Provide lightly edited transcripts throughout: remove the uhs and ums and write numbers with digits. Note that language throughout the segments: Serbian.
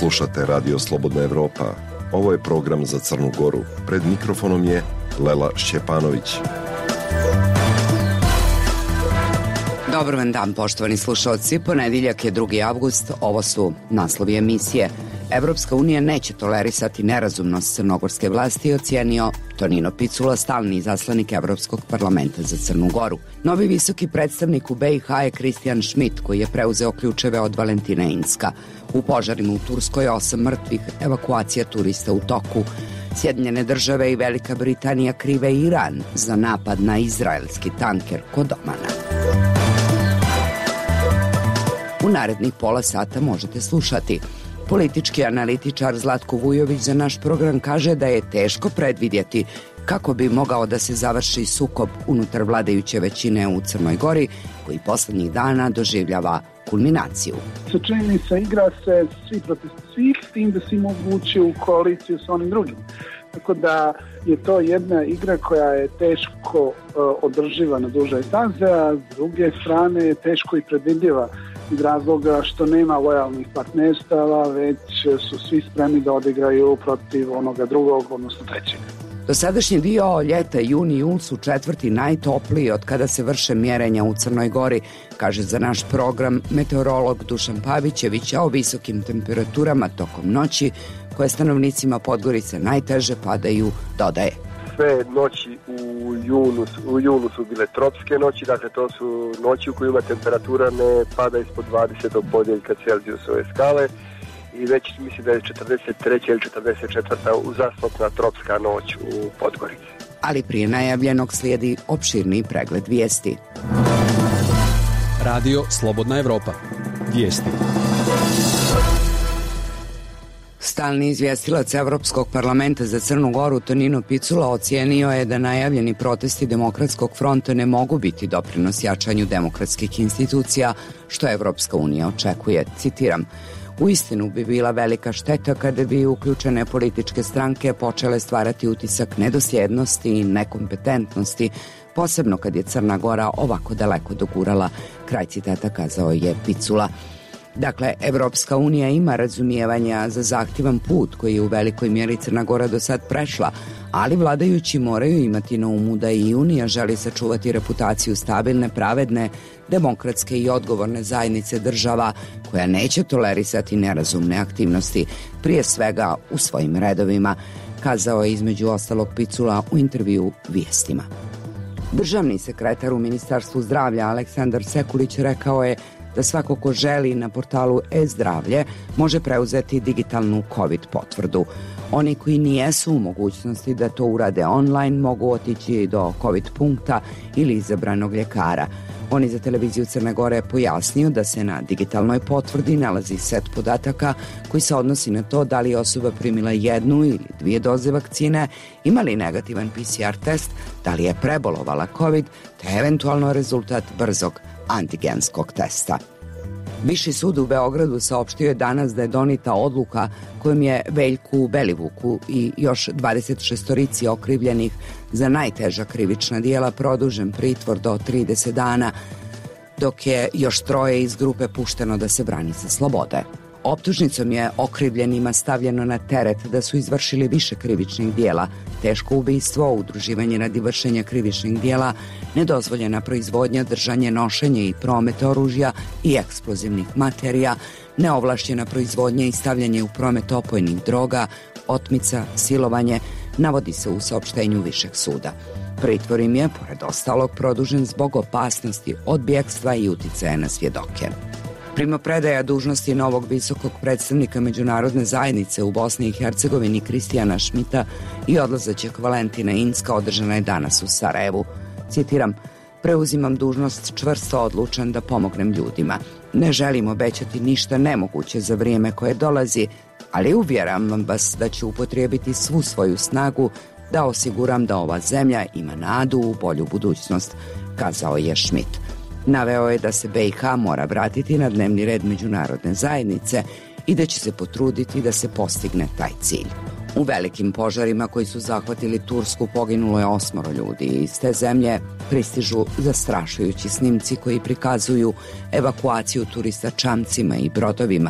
Slušate Radio Slobodna Evropa. Ovo je program za Crnu Goru. Pred mikrofonom je Lela Šćepanović. Dobar vam dan, poštovani slušalci. Ponedeljak je 2. avgust. Ovo su naslovi emisije. Evropska unija neće tolerisati nerazumnost crnogorske vlasti, ocijenio Tonino Picula, stalni izaslanik Evropskog parlamenta za Crnu Goru. Novi visoki predstavnik u BiH je Kristijan Šmit, koji je preuzeo ključeve od Valentina Incka. U požarima u Turskoj 8 mrtvih, evakuacija turista u toku. Sjedinjene države i Velika Britanija krive Iran za napad na izraelski tanker kod Omana. U narednih pola sata možete slušati. Politički analitičar Zlatko Vujović za naš program kaže da je teško predvidjeti kako bi mogao da se završi sukob unutar vladajuće većine u Crnoj Gori, koji poslednjih dana doživljava kulminaciju. Činjenica igra se svi protiv svih, s tim da svi mogu ući u koaliciju s onim drugim. Tako da je to jedna igra koja je teško održiva na duže staze, a s druge strane je teško i predvidljiva iz razloga što nema lojalnih partnerstava, već su svi spremni da odigraju protiv onoga drugog, odnosno trećeg. Dosadašnji dio ljeta, jun i jul su četvrti najtopliji od kada se vrše mjerenja u Crnoj Gori, kaže za naš program meteorolog Dušan Pavićević, a o visokim temperaturama tokom noći, koje stanovnicima Podgorice najteže padaju, dodaje. Sve noći u julu su bile tropske noći, dakle to su noći u kojima temperatura ne pada ispod 20 podjeljka Celzijusove skale i već mislim da je 43. ili 44. uzastopna tropska noć u Podgorici. Ali prije najavljenog slijedi opširni pregled vijesti. Radio Slobodna Evropa. Vijesti. Stalni izvjestilac Evropskog parlamenta za Crnu Goru Tonino Picula ocijenio je da najavljeni protesti Demokratskog fronta ne mogu biti doprinos jačanju demokratskih institucija, što Evropska unija očekuje. Citiram: uistinu bi bila velika šteta kada bi uključene političke stranke počele stvarati utisak nedosljednosti i nekompetentnosti, posebno kad je Crna Gora ovako daleko dogurala. Kraj citata, kazao je Picula. Dakle, Evropska unija ima razumijevanja za zahtjevan put koji je u velikoj mjeri Crna Gora do sad prešla, ali vladajući moraju imati na umu da i Unija želi sačuvati reputaciju stabilne, pravedne, demokratske i odgovorne zajednice država koja neće tolerisati nerazumne aktivnosti, prije svega u svojim redovima, kazao je između ostalog Picula u intervju Vijestima. Državni sekretar u Ministarstvu zdravlja Aleksandar Sekulić rekao je da svako ko želi na portalu e-zdravlje može preuzeti digitalnu COVID potvrdu. Oni koji nijesu u mogućnosti da to urade online mogu otići do COVID punkta ili izabranog ljekara. On je za televiziju Crne Gore pojasnio da se na digitalnoj potvrdi nalazi set podataka koji se odnosi na to da li je osoba primila 1 ili 2 doze vakcine, ima li negativan PCR test, da li je prebolovala COVID, te eventualno rezultat brzog antigenskog testa. Viši sud u Beogradu saopštio je danas da je donita odluka kojom je Veljku Belivuku i još 26 okrivljenih za najteža krivična djela produžen pritvor do 30 dana, dok je još 3 iz grupe pušteno da se brani sa slobode. Optužnicom je okrivljenima stavljeno na teret da su izvršili više krivičnih djela, teško ubistvo, udruživanje radi vršenja krivičnih djela, nedozvoljena proizvodnja, držanje, nošenje i promet oružja i eksplozivnih materija, neovlašćena proizvodnja i stavljanje u promet opojnih droga, otmica, silovanje, navodi se u saopštenju Višeg suda. Pritvor im je, pored ostalog, produžen zbog opasnosti od bjegstva i uticaja na svjedoke. Primopredaja dužnosti novog visokog predstavnika međunarodne zajednice u Bosni i Hercegovini Kristijana Šmita i odlazećeg Valentina Incka održana je danas u Sarajevu. Citiram: preuzimam dužnost čvrsto odlučan da pomognem ljudima. Ne želim obećati ništa nemoguće za vrijeme koje dolazi, ali uvjeravam vas da ću upotrijebiti svu svoju snagu da osiguram da ova zemlja ima nadu u bolju budućnost, kazao je Šmit. Naveo je da se BiH mora vratiti na dnevni red međunarodne zajednice i da će se potruditi da se postigne taj cilj. U velikim požarima koji su zahvatili Tursku poginulo je 8 ljudi. Iz te zemlje pristižu zastrašujući snimci koji prikazuju evakuaciju turista čamcima i brodovima,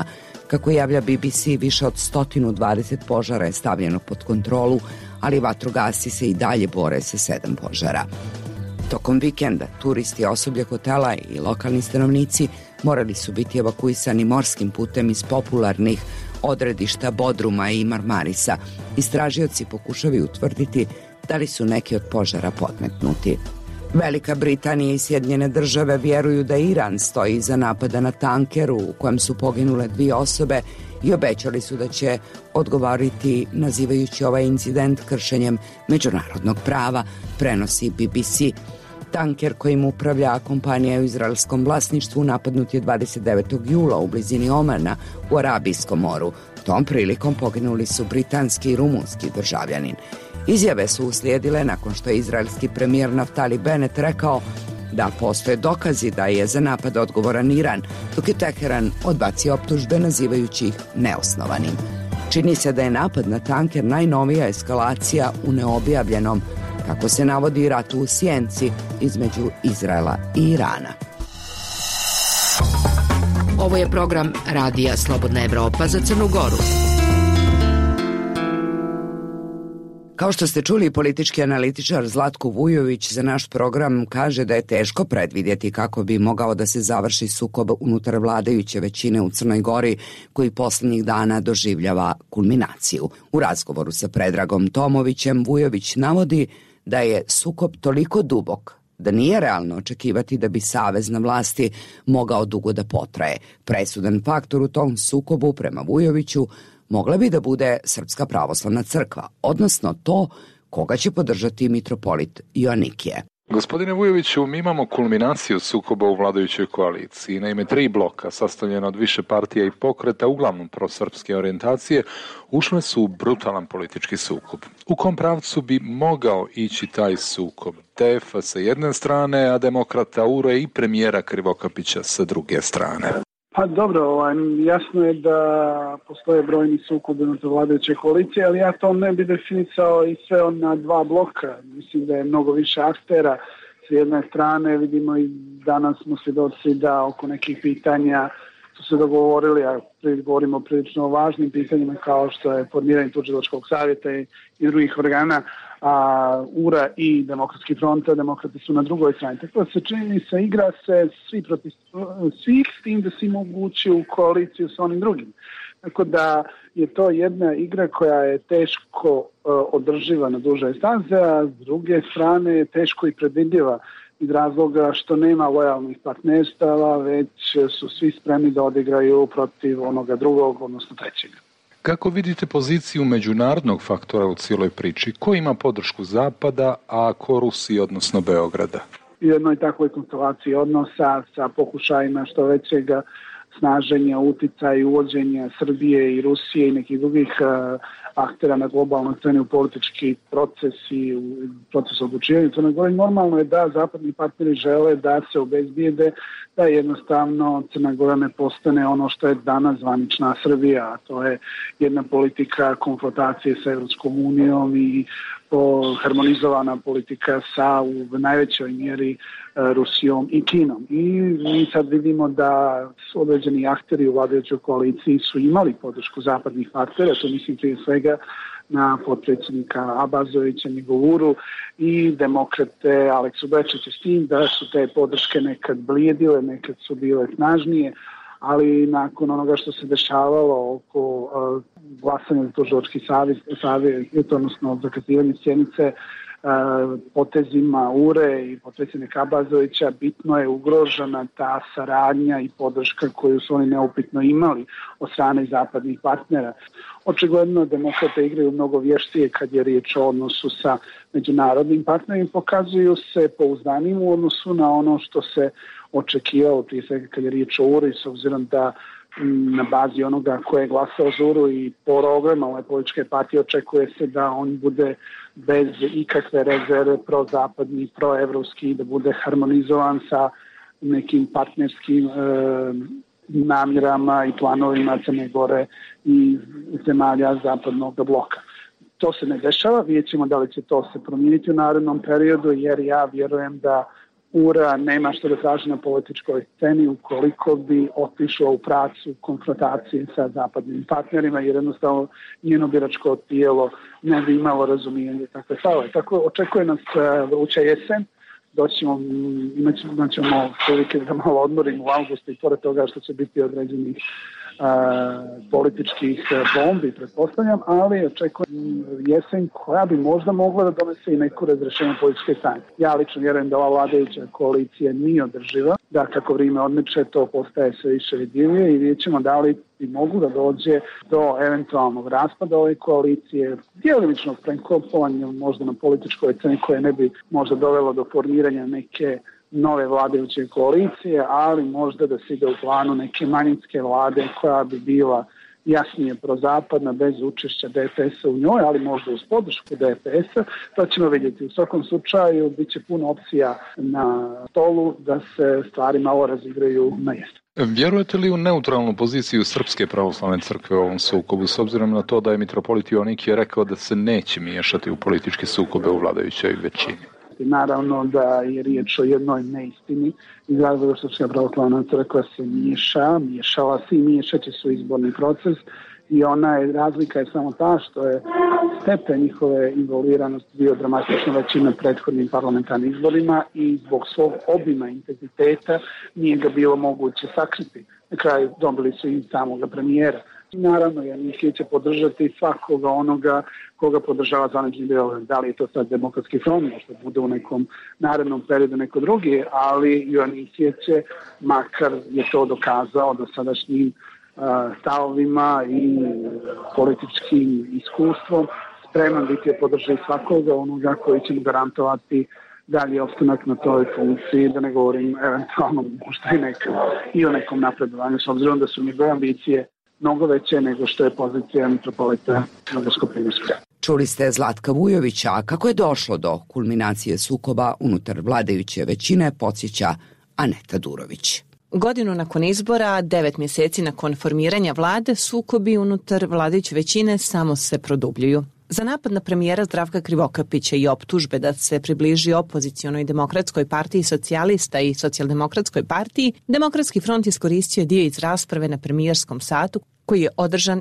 Kako javlja BBC, više od 120 požara je stavljeno pod kontrolu, ali vatrogasci se i dalje bore sa 7 požara. Tokom vikenda turisti, osoblje hotela i lokalni stanovnici morali su biti evakuisani morskim putem iz popularnih odredišta Bodruma i Marmarisa. Istražioci pokušavaju utvrditi da li su neki od požara podmetnuti. Velika Britanija i Sjedinjene Države vjeruju da Iran stoji iza napada na tankeru u kojem su poginule 2 osobe i obećali su da će odgovoriti nazivajući ovaj incident kršenjem međunarodnog prava, prenosi BBC. Tanker kojim upravlja kompanija u izraelskom vlasništvu napadnut je 29. jula u blizini Omana u Arabijskom moru. Tom prilikom poginuli su britanski i rumunski državljanin. Izjave su uslijedile nakon što je izraelski premijer Naftali Bennett rekao da postoje dokazi da je za napad odgovoran Iran, dok je Teheran odbacio optužbe nazivajući ih neosnovanim. Čini se da je napad na tanker najnovija eskalacija u neobjavljenom, kako se navodi, ratu u sjenci između Izraela i Irana. Ovo je program Radija Slobodna Evropa za Crnu Goru. Kao što ste čuli, politički analitičar Zlatko Vujović za naš program kaže da je teško predvidjeti kako bi mogao da se završi sukob unutar vladajuće većine u Crnoj Gori, koji posljednjih dana doživljava kulminaciju. U razgovoru sa Predragom Tomovićem Vujović navodi da je sukob toliko dubok da nije realno očekivati da bi savez na vlasti mogao dugo da potraje. Presudan faktor u tom sukobu, prema Vujoviću, mogla bi da bude Srpska pravoslavna crkva, odnosno to koga će podržati mitropolit Joanikije. Gospodine Vujoviću, mi imamo kulminaciju sukoba u vladajućoj koaliciji. Naime, 3 bloka sastavljena od više partija i pokreta, uglavnom prosrpske orijentacije, ušle su u brutalan politički sukob. U kom pravcu bi mogao ići taj sukob? TF sa jedne strane, a demokrata URE i premijera Krivokapića sa druge strane. Pa dobro, jasno je da postoje brojni sukobi unutar vladajuće koalicije, ali ja to ne bi definicao i sve na 2 bloka. Mislim da je mnogo više aktera. S jedne strane vidimo i danas smo svjedoci da oko nekih pitanja su se dogovorili, a govorimo prilično o važnim pitanjima kao što je formiranje tužilačkog savjeta i drugih organa, a URA i Demokratski front, demokrati su na drugoj strani. Tako da se čini se, igra se svi protiv svih, s tim da se mogući u koaliciju sa onim drugim. Tako da je to jedna igra koja je teško održiva na duže staze, a s druge strane je teško i predvidljiva iz razloga što nema lojalnih partnerstava, već su svi spremni da odigraju protiv onoga drugog, odnosno trećeg. Kako vidite poziciju međunarodnog faktora u cijeloj priči? Ko ima podršku Zapada, a ko Rusiji, odnosno Beograda? U jednoj takvoj konstelaciji odnosa sa pokušajima što većeg snaženja, uticaja i uvođenja Srbije i Rusije i nekih drugih aktera na globalnoj sceni u politički proces i u proces odlučivanja. To normalno je da zapadni partneri žele da se obezbijede da jednostavno Crna Gora ne postane ono što je danas zvanična Srbija, a to je jedna politika konfrontacije sa Evropskom unijom i harmonizovana politika sa u najvećoj mjeri Rusijom i Kinom. I mi sad vidimo da su određeni akteri u vladajućoj koaliciji su imali podršku zapadnih partnera, to mislim prije svega na potpredsjednika Abazovića, Njegovuru i demokrate Aleksu Bečića, s tim da su te podrške nekad blijedile, nekad su bile snažnije, ali nakon onoga što se dešavalo oko glasanja za tužilački savjet, odnosno zakazivanje sjednice potezima URE i potpredsjednika Abazovića, bitno je ugrožena ta saradnja i podrška koju su oni neupitno imali od strane zapadnih partnera. Očigledno demokrate igraju mnogo vještije kad je riječ o odnosu sa međunarodnim partnerima, pokazuju se pouzdanim u odnosu na ono što se očekivalo, prije svega kad je riječ o URI, s obzirom da na bazi onoga koje je glasao za URU i programa ove političke partije očekuje se da on bude bez ikakve rezerve prozapadni, proevropski, da bude harmonizovan sa nekim partnerskim namjerama i planovima Crne Gore i zemalja zapadnog bloka. To se ne dešava, vidjet ćemo da li će to se promijeniti u narednom periodu, jer ja vjerujem da URA nema što da traži na političkoj sceni ukoliko bi otišao u pracu konfrontacije sa zapadnim partnerima, jer jednostavno njeno biračko tijelo ne bi imalo razumijanje takve stavove. Tako očekuje nas vruća jesen, imat ćemo prilike da malo odmorimo u avgustu i pored toga što će biti određenih političkih bombi, pretpostavljam, ali očekujem jesen koja bi možda mogla da donese i neku razrešenje političke stanje. Ja lično vjerujem da ova vladajuća koalicija nije održiva, da kako vrijeme odmiče to postaje sve više vidljivije i vidjet ćemo da li bi mogu da dođe do eventualnog raspada ove koalicije, djelimičnog prenkopovanja možda na političkoj sceni koje ne bi možda dovelo do formiranja neke nove vladajuće koalicije, ali možda da se ide u planu neke manjinske vlade koja bi bila jasnije prozapadna, bez učešća DPS-a u njoj, ali možda uz podršku DPS-a. To ćemo vidjeti. U svakom slučaju bit će puno opcija na stolu da se stvari malo razigraju na jesen. Vjerujete li u neutralnu poziciju Srpske pravoslavne crkve u ovom sukobu, s obzirom na to da je mitropolit Joanikije rekao da se neće miješati u političke sukobe u vladajućoj većini? Naravno da je riječ o jednoj neistini iz razloga što Srpska pravoslavna crkva se miješala se i miješaće su izborni proces i razlika je samo ta što je stepen njihove involviranosti bio dramatično veći na prethodnim parlamentarnim izborima i zbog svog obima intenziteta nije ga bilo moguće sakriti. Na kraju dobili su i samoga premijera. Naravno, Joanikije će podržati svakoga onoga koga podržava zvanični Beograd. Da li je to sad Demokratski front, možda bude u nekom narednom periodu neko drugi, ali Joanikije će, makar je to dokazao dosadašnjim stavovima i političkim iskustvom, spreman biti je podržati svakoga onoga koji će mu garantovati dalje opstanak na toj funkciji, da ne govorim eventualno možda i o nekom napredovanju, s obzirom da su njegove ambicije mnogo veće nego što je pozicija mitropolita Novogorsko-Primorske. Čuli ste Zlatka Vujovića, a kako je došlo do kulminacije sukoba unutar vladajuće većine, podsjeća Aneta Durović. Godinu nakon izbora, 9 mjeseci nakon formiranja vlade, sukobi unutar vladajuće većine samo se produbljuju. Za napad na premijera Zdravka Krivokapića i optužbe da se približi opozicionoj Demokratskoj partiji socijalista i Socijaldemokratskoj partiji, Demokratski front iskoristio je dio iz rasprave na premijerskom satu koji je održan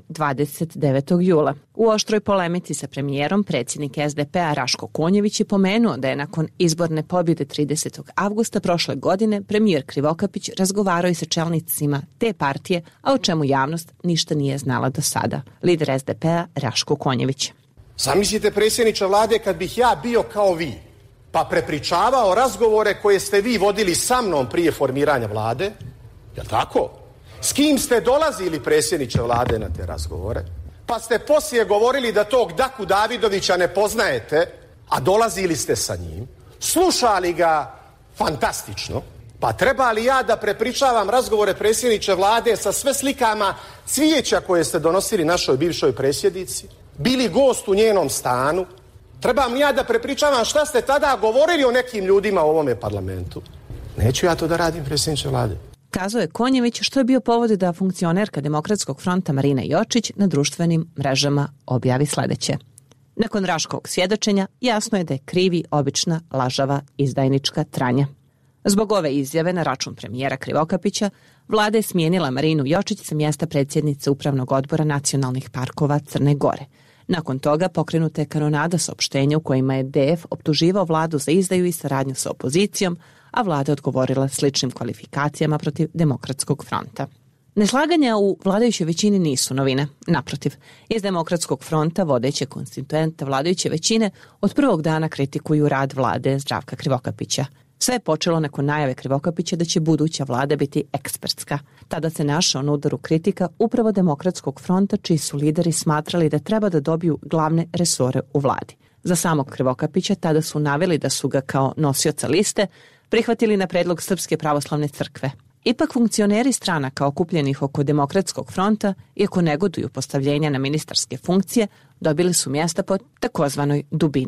29. jula. U oštroj polemici sa premijerom predsjednik SDP-a Raško Konjević je pomenuo da je nakon izborne pobjede 30. avgusta prošle godine premijer Krivokapić razgovarao i sa čelnicima te partije, a o čemu javnost ništa nije znala do sada. Lider SDP-a Raško Konjević. Zamislite, predsjedniče vlade, kad bih ja bio kao vi, pa prepričavao razgovore koje ste vi vodili sa mnom prije formiranja vlade, jel tako? S kim ste dolazili, predsjedniče vlade, na te razgovore? Pa ste poslije govorili da tog Daku Davidovića ne poznajete, a dolazili ste sa njim, slušali ga fantastično, pa treba li ja da prepričavam razgovore, predsjedniče vlade, sa sve slikama cvijeća koje ste donosili našoj bivšoj predsjednici? Bili gost u njenom stanu? Trebam li ja da prepričavam šta ste tada govorili o nekim ljudima u ovome parlamentu? Neću ja to da radim, predsjedniče vlade. Kazao je Konjević, što je bio povod da funkcionerka Demokratskog fronta Marina Jočić na društvenim mrežama objavi sledeće. Nakon Raškovog svjedočenja jasno je da je krivi obična lažava izdajnička Tranja. Zbog ove izjave na račun premijera Krivokapića, vlada je smijenila Marinu Jočić sa mjesta predsjednice Upravnog odbora nacionalnih parkova Crne Gore. Nakon toga pokrenuta je kanonada saopštenja u kojima je DF optuživao vladu za izdaju i saradnju sa opozicijom, a vlada odgovorila sličnim kvalifikacijama protiv Demokratskog fronta. Neslaganja u vladajućoj većini nisu novine. Naprotiv, iz Demokratskog fronta vodeće konstituente vladajuće većine od prvog dana kritikuju rad vlade Zdravka Krivokapića. Sve je počelo nakon najave Krivokapića da će buduća vlada biti ekspertska. Tada se našao na udaru kritika upravo Demokratskog fronta, čiji su lideri smatrali da treba da dobiju glavne resore u vladi. Za samog Krivokapića tada su naveli da su ga kao nosioca liste prihvatili na predlog Srpske pravoslavne crkve. Ipak funkcioneri stranaka okupljenih oko Demokratskog fronta, iako negoduju postavljenja na ministarske funkcije, dobili su mjesta po takozvanoj dubini.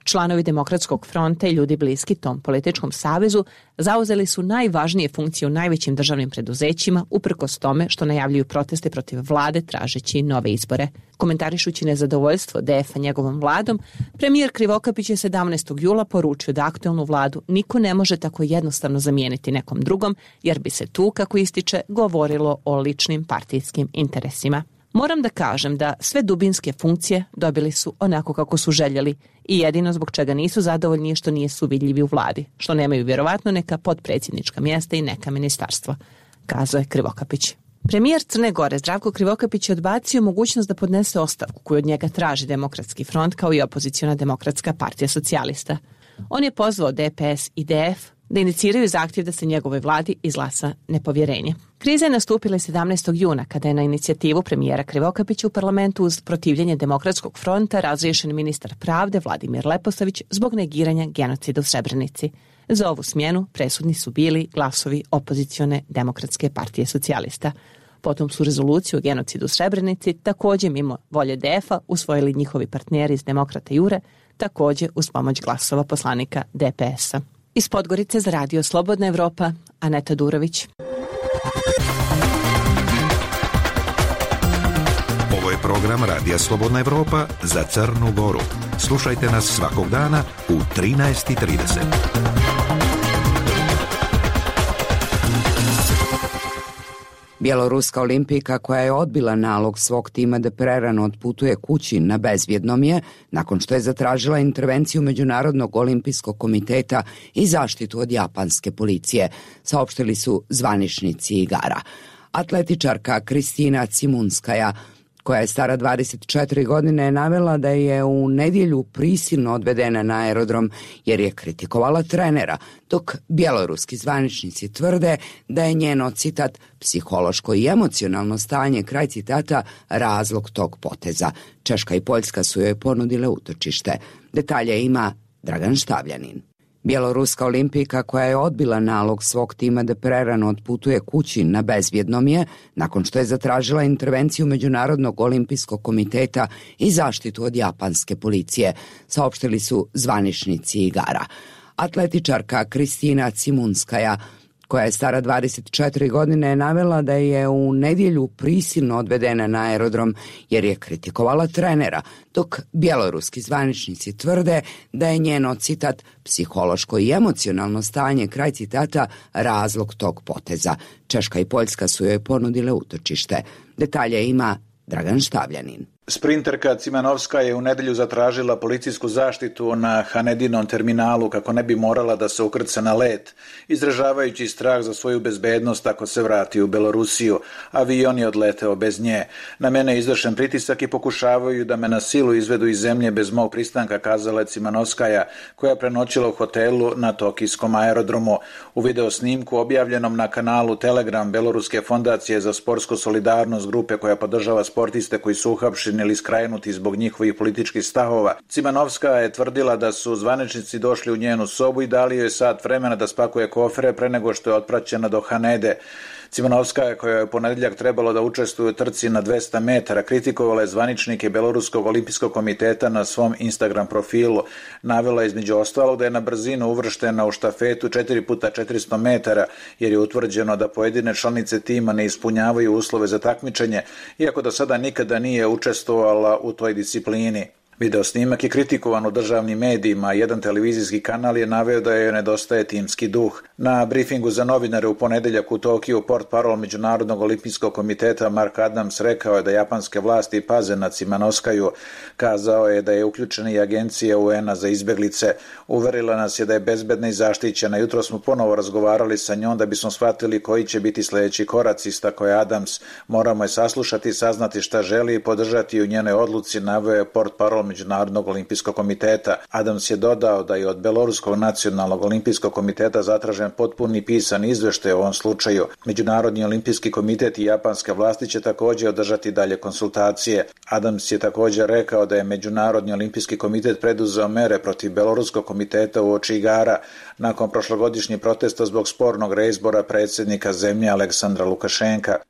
Članovi Demokratskog fronta i ljudi bliski tom političkom savezu zauzeli su najvažnije funkcije u najvećim državnim preduzećima uprkos tome što najavljuju proteste protiv vlade tražeći nove izbore. Komentarišući nezadovoljstvo DF-a njegovom vladom, premijer Krivokapić je 17. jula poručio da aktuelnu vladu niko ne može tako jednostavno zamijeniti nekom drugom, jer bi se tu, kako ističe, govorilo o ličnim partijskim interesima. Moram da kažem da sve dubinske funkcije dobili su onako kako su željeli i jedino zbog čega nisu zadovoljni je što nisu vidljivi u vladi, što nemaju vjerovatno neka potpredsjednička mjesta i neka ministarstva, kazao je Krivokapić. Premijer Crne Gore Zdravko Krivokapić je odbacio mogućnost da podnese ostavku koju od njega traži Demokratski front kao i opoziciona Demokratska partija socijalista. On je pozvao DPS i DF da iniciraju zahtjev da se njegovoj vladi izglasa nepovjerenje. Kriza je nastupila 17. juna kada je na inicijativu premijera Krivokapića u parlamentu uz protivljenje Demokratskog fronta razriješen ministar pravde Vladimir Leposavić zbog negiranja genocida u Srebrenici. Za ovu smjenu presudni su bili glasovi opozicione Demokratske partije socijalista. Potom su rezoluciju o genocidu u Srebrenici također mimo volje DF-a usvojili njihovi partneri iz Demokrata Jure, također uz pomoć glasova poslanika DPS-a. Iz Podgorice za radio Slobodna Evropa, Aneta Durović. Ovo je program Radija Slobodna Evropa za Crnu Goru. Slušajte nas svakog dana u 13:30. Bjeloruska olimpijka koja je odbila nalog svog tima da prerano otputuje kući na bezvjednom je, nakon što je zatražila intervenciju Međunarodnog olimpijskog komiteta i zaštitu od japanske policije, saopštili su zvaničnici igara. Atletičarka Kristina Cimunskaja, koja je stara 24 godine, je navela da je u nedjelju prisilno odvedena na aerodrom jer je kritikovala trenera, dok bjeloruski zvaničnici tvrde da je njeno, citat, psihološko i emocionalno stanje, kraj citata, razlog tog poteza. Češka i Poljska su joj ponudile utočište. Detalje ima Dragan Štavljanin. Bjeloruska olimpijka koja je odbila nalog svog tima da prerano otputuje kući na bezvjednom je, nakon što je zatražila intervenciju Međunarodnog olimpijskog komiteta i zaštitu od japanske policije, saopštili su zvaničnici igara. Atletičarka Kristina Cimunskaja, koja je stara 24 godine, je navela da je u nedjelju prisilno odvedena na aerodrom jer je kritikovala trenera, dok bjeloruski zvaničnici tvrde da je njeno, citat, psihološko i emocionalno stanje, kraj citata, razlog tog poteza. Češka i Poljska su joj ponudile utočište. Detalje ima Dragan Štavljanin. Sprinterka Cimanovska je u nedjelju zatražila policijsku zaštitu na Hanedinom terminalu kako ne bi morala da se ukrca na let, izražavajući strah za svoju bezbednost ako se vrati u Belorusiju. Avion je odleteo bez nje. Na mene je izvršen pritisak i pokušavaju da me na silu izvedu iz zemlje bez mog pristanka, kazala je Cimanovskaja, koja je prenoćila u hotelu na tokijskom aerodromu. U video snimku objavljenom na kanalu Telegram Beloruske fondacije za sportsku solidarnost, grupe koja podržava sportiste koji su uhapšeni ili skrajnuti zbog njihovih političkih stavova, Cimanovska je tvrdila da su zvaničnici došli u njenu sobu i dali joj sat vremena da spakuje kofere pre nego što je otpraćena do Hanede. Cimanovska, koja je u ponedjeljak trebalo da učestvuje u trci na 200 metara, kritikovala je zvaničnike Beloruskog olimpijskog komiteta na svom Instagram profilu. Navela između ostalog da je na brzinu uvrštena u štafetu 4x400 metara jer je utvrđeno da pojedine članice tima ne ispunjavaju uslove za takmičenje, iako do sada nikada nije učestvovala u toj disciplini. Video snimak je kritikovan u državnim medijima, jedan televizijski kanal je naveo da joj nedostaje timski duh. Na brifingu za novinare u ponedjeljak u Tokiju portparol Međunarodnog olimpijskog komiteta Mark Adams rekao je da japanske vlasti paze na Cimanovskaju. Kazao je da je uključena i agencija UN-a za izbjeglice. Uverila nas je da je bezbedna i zaštićena. Jutro smo ponovo razgovarali sa njom da bismo shvatili koji će biti sljedeći koraci, istakao je Adams. Moramo je saslušati, saznati šta želi i podržati u njenoj odluci, naveo je portparol Međunarodnog olimpijskog komiteta. Adams je dodao da je od Beloruskog nacionalnog olimpijskog komiteta zatražen potpuni pisan izveštaj u ovom slučaju. Međunarodni olimpijski komitet i japanske vlasti će također održati dalje konsultacije. Adams je također rekao da je Međunarodni olimpijski komitet preduzeo mere protiv Beloruskog komiteta uoči igara nakon prošlogodišnjih protesta zbog spornog reizbora predsjednika zemlje Aleksandra Lukašenka.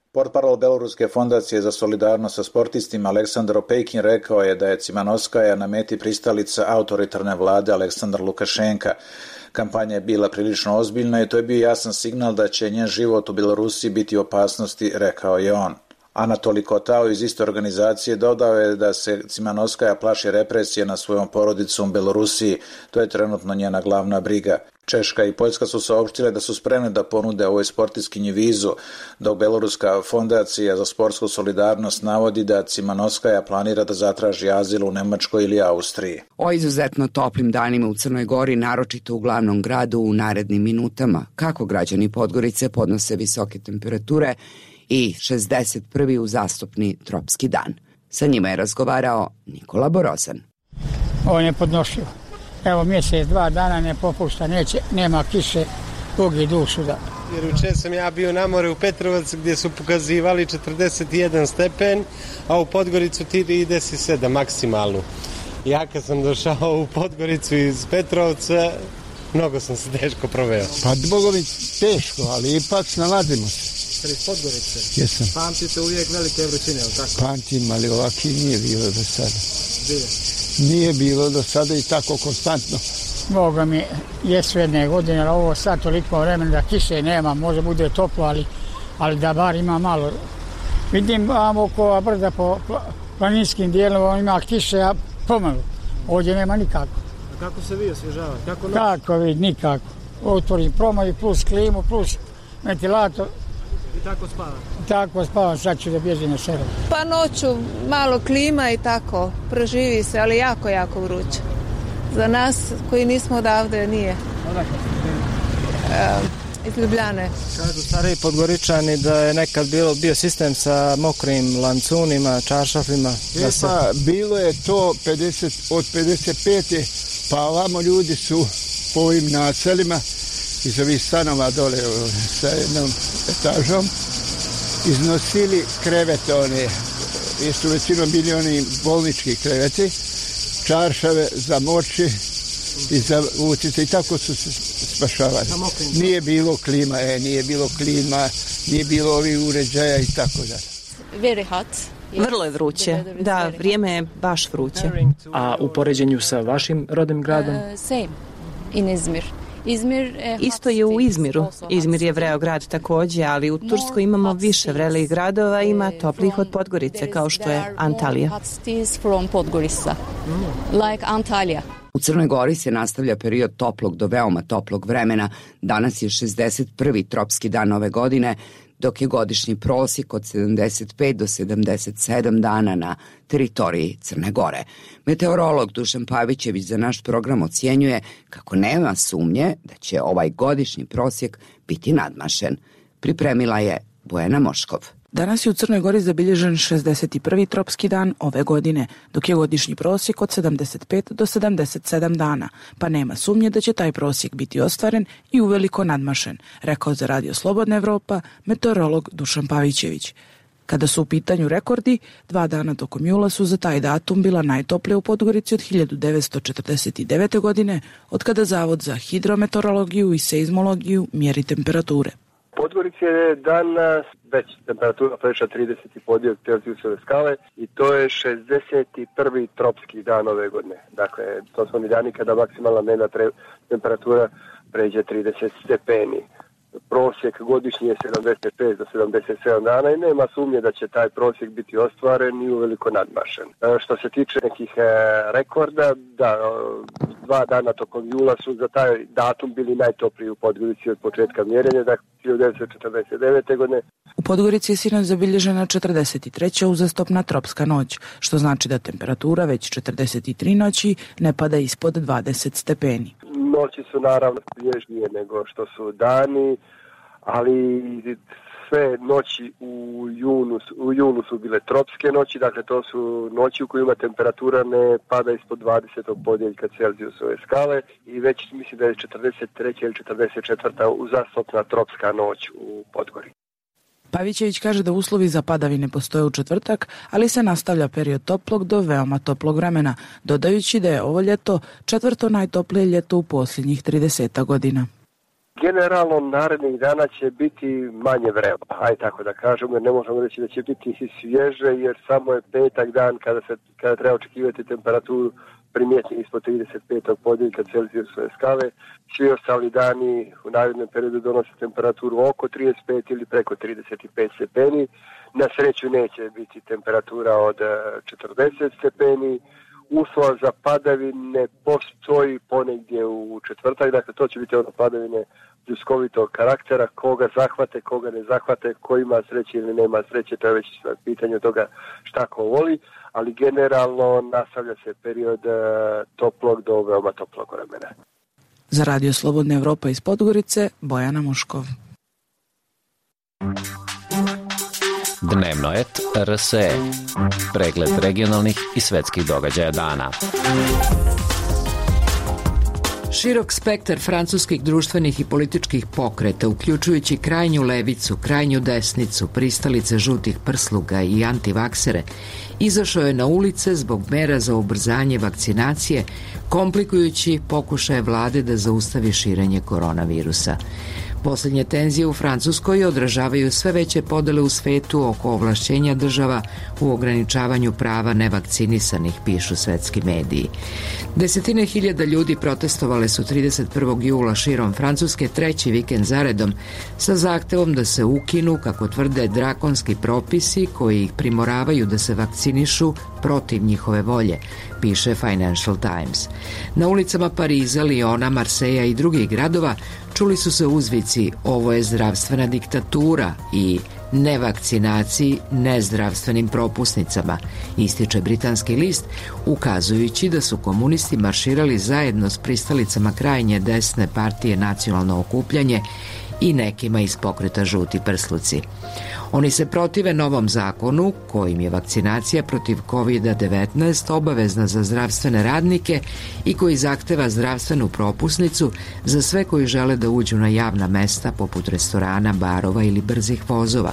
Portparol Beloruske fondacije za solidarnost sa sportistima Aleksandar Opejkin rekao je da je Cimanovskaja na meti pristalica autoritarne vlade Aleksandra Lukašenka. Kampanja je bila prilično ozbiljna i to je bio jasan signal da će njen život u Belorusiji biti u opasnosti, rekao je on. Anatoli Kotao iz iste organizacije dodao je da se Cimanovskaja plaši represije na svojom porodicom u Belorusiji. To je trenutno njena glavna briga. Češka i Poljska su saopštile da su spremne da ponude ovoj sportiskinji vizu, dok Beloruska fondacija za sportsku solidarnost navodi da Cimanovskaja planira da zatraži azil u Nemačkoj ili Austriji. O izuzetno toplim danima u Crnoj Gori, naročito u glavnom gradu, u narednim minutama, kako građani Podgorice podnose visoke temperature i 61. uzastopni tropski dan. Sa njima je razgovarao Nikola Borozan. Ovo je nepodnošljivo. Evo mjesec, 2 dana ne popušta, nema kiše, Bogi dušu da. Jer jučer sam ja bio na more u Petrovac gdje su pokazivali 41 stepen, a u Podgoricu ide 7 maksimalno. Ja kad sam došao u Podgoricu iz Petrovca, mnogo sam se teško proveo. Pa Bogovi teško, ali ipak snalazimo se. Iz Podgorice? Jesam. Pamtite uvijek velike vrućine, ali tako? Pamtim, ali ovaki nije bilo do sada. Bilo? Nije bilo do sada i tako konstantno. Boga mi je sve jedne godine, ali ovo sad toliko vremena da kiše nema, može bude toplo, ali da bar ima malo. Vidim oko brda po planinskim dijelom ima kiše, a pomalo. Ovdje nema nikako. A kako se vi osvježavate? Kako vidi, nikako. Otvorim promovi plus klimu plus ventilator. I tako spavate? Tako spavam, sad ću da bježim na selo. Pa noću malo klima i tako, proživi se, ali jako, jako vruće. Za nas koji nismo odavde nije. Odakle ste? Iz Ljubljane. Kažu stariji Podgoričani da je nekad bio sistem sa mokrim lancunima, čaršafima. Pa bilo je to od 55. pa ovamo ljudi su po ovim naselima iz ovih stanova dole sa jednom etažom iznosili krevete one, jer su većinom bili oni bolnički kreveti, čaršave za moči i za utice i tako su se spašavali. Nije bilo klima, nije bilo ovih uređaja i tako da. Very hot. Vrlo je vruće. Da, vrijeme je baš vruće. A u poređenju sa vašim rodnim gradom? Same. In Izmir. Isto je u Izmiru. Izmir je vreo grad također, ali u Turskoj imamo više vrelih gradova, ima toplih od Podgorice, kao što je Antalija. U Crnoj Gori se nastavlja period toplog do veoma toplog vremena. Danas je 61. tropski dan ove godine, dok je godišnji prosjek od 75 do 77 dana na teritoriji Crne Gore. Meteorolog Dušan Pavićević za naš program ocjenjuje kako nema sumnje da će ovaj godišnji prosjek biti nadmašen. Pripremila je Bojana Moškov. Danas je u Crnoj Gori zabilježen 61. tropski dan ove godine, dok je godišnji prosjek od 75 do 77 dana, pa nema sumnje da će taj prosjek biti ostvaren i uveliko nadmašen, rekao za Radio Slobodna Evropa meteorolog Dušan Pavićević. Kada su u pitanju rekordi, 2 dana tokom jula su za taj datum bila najtoplija u Podgorici od 1949. godine, od kada Zavod za hidrometeorologiju i seizmologiju mjeri temperature. Podgorici je danas već temperatura prešla 30,5 Celzijusove skale i to je 61. tropski dan ove godine. Dakle, to su oni dani kada maksimalna dnevna temperatura pređe 30 stepeni. Prosjek godišnji je 75 do 77 dana i nema sumnje da će taj prosjek biti ostvaren i uveliko nadmašen. Što se tiče nekih rekorda, da, 2 dana tokom jula su za taj datum bili najtopliji u Podgorici od početka mjerenja, dakle 1949. godine. U Podgorici je sinoć zabilježena 43. uzastopna tropska noć, što znači da temperatura već 43 noći ne pada ispod 20 stepeni. Noći su naravno svježnije nego što su dani, ali sve noći u junu su bile tropske noći, dakle to su noći u kojima temperatura ne pada ispod 20. podjeljka Celzijusove skale i već mislim da je 43. ili 44. uzastopna tropska noć u Podgori. Pavićević kaže da uslovi za padavine postoje u četvrtak, ali se nastavlja period toplog do veoma toplog vremena, dodajući da je ovo ljeto 4. najtoplije ljeto u posljednjih 30 godina. Generalno narednih dana će biti manje vremena, aj tako da kažemo, jer ne možemo reći da će biti svježe, jer samo je petak dan kada treba očekivati temperaturu primjetni ispod 35. podjeljka Celzijusove skale. Svi ostali dani u narednom periodu donose temperaturu oko 35 ili preko 35 stepeni. Na sreću neće biti temperatura od 40 stepeni. Uslova za padavine postoji ponegdje u četvrtak, dakle to će biti ono padavine pljuskovitog karaktera, koga zahvate, koga ne zahvate, ko ima sreće ili nema sreće, to je već pitanje toga šta ko voli, ali generalno nastavlja se period toplog do veoma toplog vremena. Za Radio Slobodna Evropa iz Podgorice, Bojana Muškov. Dnevno et RSE. Pregled regionalnih i svetskih događaja dana. Širok spektar francuskih društvenih i političkih pokreta, uključujući krajnju levicu, krajnju desnicu, pristalice žutih prsluga i antivaksere, izašao je na ulice zbog mera za ubrzanje vakcinacije, komplikujući pokušaje vlade da zaustavi širenje koronavirusa. Posljednje tenzije u Francuskoj odražavaju sve veće podele u svetu oko ovlašćenja država u ograničavanju prava nevakcinisanih, pišu svetski mediji. Desetine hiljada ljudi protestovale su 31. jula širom Francuske treći vikend zaredom sa zahtevom da se ukinu, kako tvrde, drakonski propisi koji ih primoravaju da se vakcinišu protiv njihove volje, piše Financial Times. Na ulicama Pariza, Liona, Marseja i drugih gradova čuli su se uzvici "ovo je zdravstvena diktatura" i "nevakcinaciji nezdravstvenim propusnicama", ističe britanski list, ukazujući da su komunisti marširali zajedno s pristalicama krajnje desne partije Nacionalno okupljanje i nekima iz pokreta Žuti prsluci. Oni se protive novom zakonu kojim je vakcinacija protiv COVID-19 obavezna za zdravstvene radnike i koji zahteva zdravstvenu propusnicu za sve koji žele da uđu na javna mesta poput restorana, barova ili brzih vozova.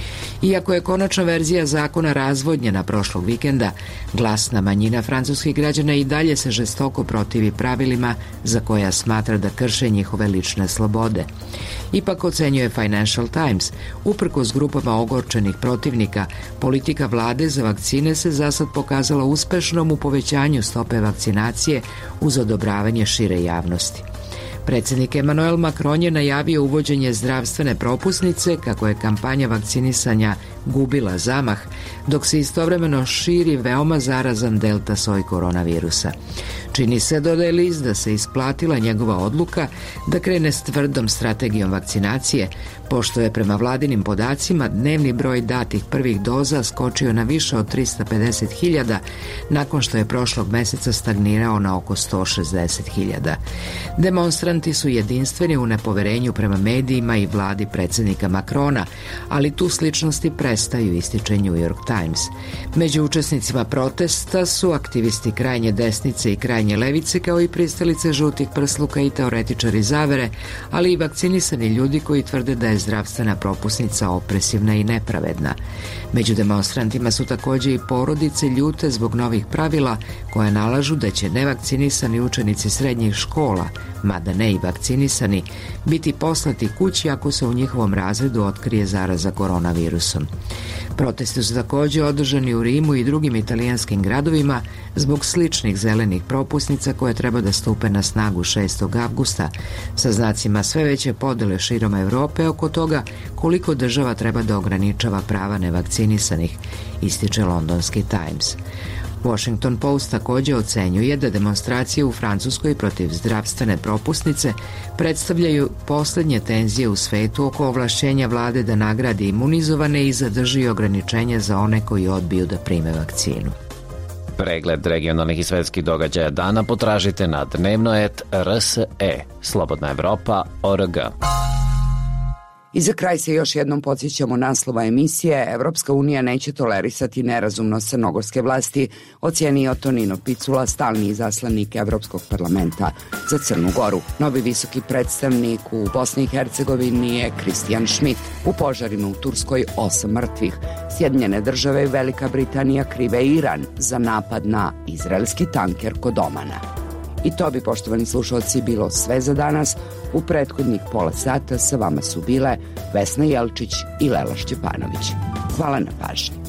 Iako je konačna verzija zakona razvodnjena prošlog vikenda, glasna manjina francuskih građana i dalje se žestoko protivi pravilima za koja smatra da krše njihove lične slobode. Ipak, ocenjuje Financial Times, uprkos grupama ogorčenih protivnika, politika vlade za vakcine se zasad pokazala uspešnom u povećanju stope vakcinacije uz odobravanje šire javnosti. Predsjednik Emmanuel Macron je najavio uvođenje zdravstvene propusnice kako je kampanja vakcinisanja gubila zamah, dok se istovremeno širi veoma zarazan delta soj koronavirusa. Čini se, dodaje list, da se isplatila njegova odluka da krene s tvrdom strategijom vakcinacije, pošto je prema vladinim podacima dnevni broj datih prvih doza skočio na više od 350.000 nakon što je prošlog meseca stagnirao na oko 160.000. Demonstranti su jedinstveni u nepoverenju prema medijima i vladi predsjednika Macrona, ali tu sličnosti prestaju, ističe New York Times. Među učesnicima protesta su aktivisti krajnje desnice i krajnje levice, kao i pristalice žutih prsluka i teoretičari zavere, ali i vakcinisani ljudi koji tvrde da je zdravstvena propusnica opresivna i nepravedna. Među demonstrantima su također i porodice ljute zbog novih pravila koja nalažu da će nevakcinisani učenici srednjih škola, mada ne i vakcinisani, biti poslati kući ako se u njihovom razredu otkrije zaraza koronavirusom. Protesti su također održani u Rimu i drugim italijanskim gradovima zbog sličnih zelenih propusnica koje treba da stupe na snagu 6. avgusta, sa znacima sve veće podele širom Europe oko toga koliko država treba da ograničava prava nevakcinisanih, ističe londonski Times. Washington Post također ocenjuje da demonstracije u Francuskoj protiv zdravstvene propusnice predstavljaju posljednje tenzije u svetu oko ovlašćenja vlade da nagradi imunizovane i zadrži ograničenja za one koji odbiju da prime vakcinu. Pregled regionalnih i svetskih događaja dana potražite na dnevno.rs.e, Slobodna Evropa.org. I za kraj se još jednom podsjećamo naslova emisije. Evropska unija neće tolerisati nerazumnost crnogorske vlasti, ocijenio Tonino Picula, stalni izaslanik Evropskog parlamenta za Crnu Goru. Novi visoki predstavnik u Bosni i Hercegovini je Kristijan Schmidt. U požarima u Turskoj 8 mrtvih. Sjedinjene države i Velika Britanija krive Iran za napad na izraelski tanker kod Omana. I to bi, poštovani slušalci, bilo sve za danas. U prethodnih pola sata sa vama su bile Vesna Jelčić i Lela Šćepanović. Hvala na pažnji.